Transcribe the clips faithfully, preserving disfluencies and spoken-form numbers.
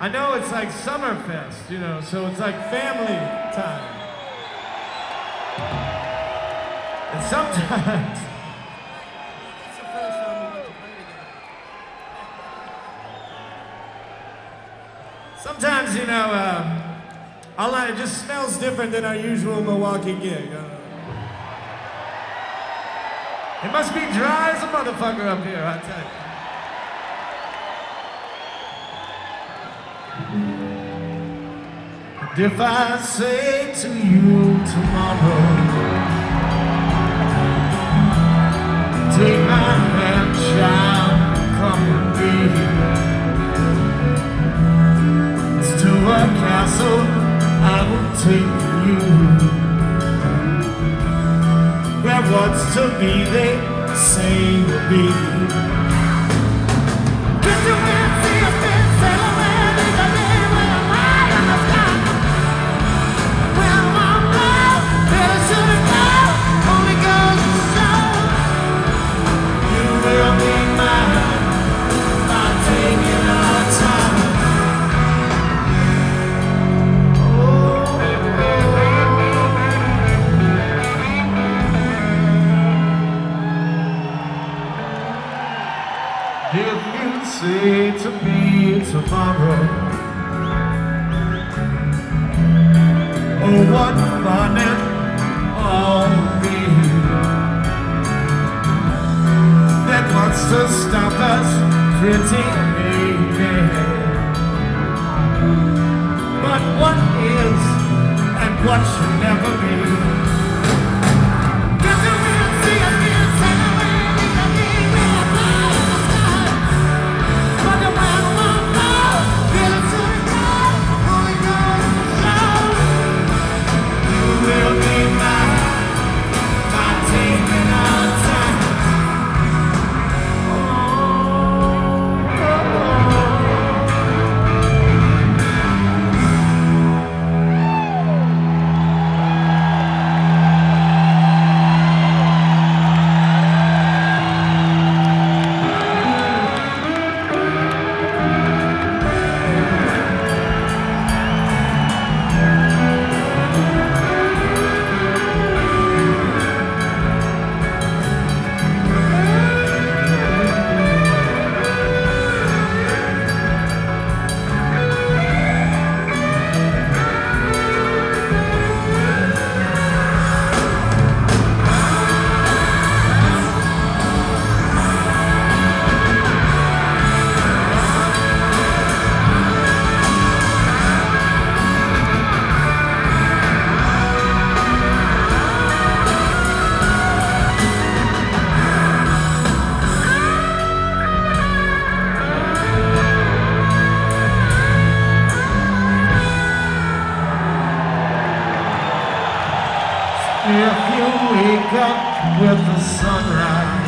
I know it's like Summerfest, you know, so it's like family time. And sometimes, It's the first time we get to play together. sometimes, you know, um, all night it just smells different than our usual Milwaukee gig. Uh, it must be dry as a motherfucker up here, I tell you. And if I say to you tomorrow, take my hand, child, come with me. It's to a castle I will take you. Where what's to be, they say will be. Get your hands, see us been sailing where there's a day when I'm high in the sky. Well, I'm low, better should it go, only goes to show. You will be mine by taking our time. If you say to me tomorrow, oh, what fun it all be. That wants to stop us, pretty baby. But what is and what should never be. Get the wind, see us get sailing away, we can be with a fly in the sky. But the man won't know, get it to the ground, only goes to show. You will be mine by taking our time. If you wake up with the sunrise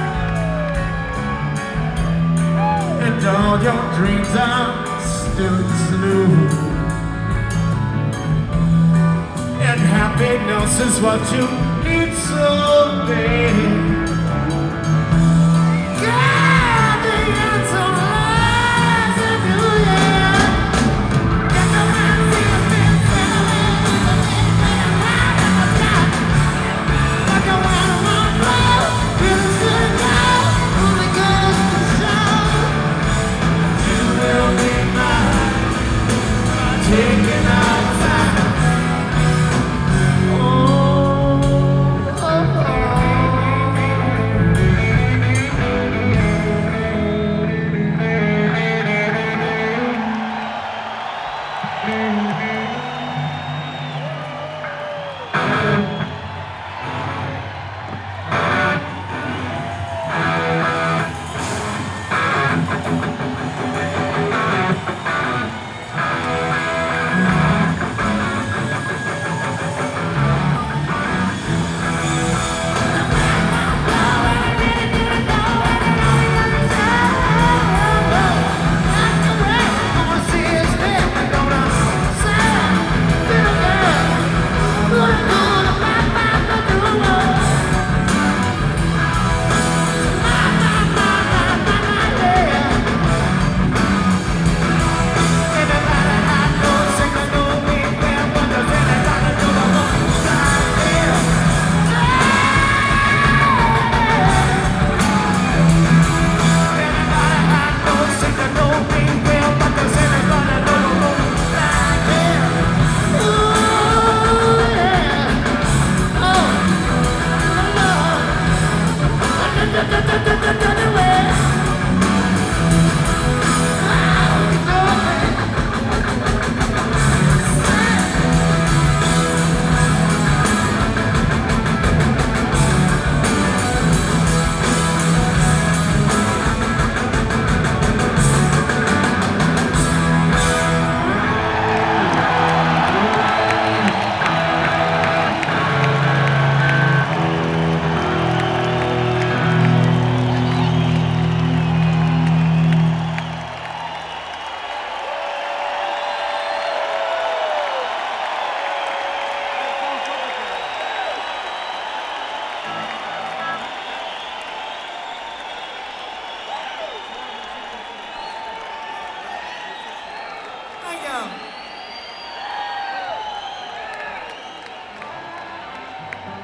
and all your dreams are still blue, and happiness is what you need so bad,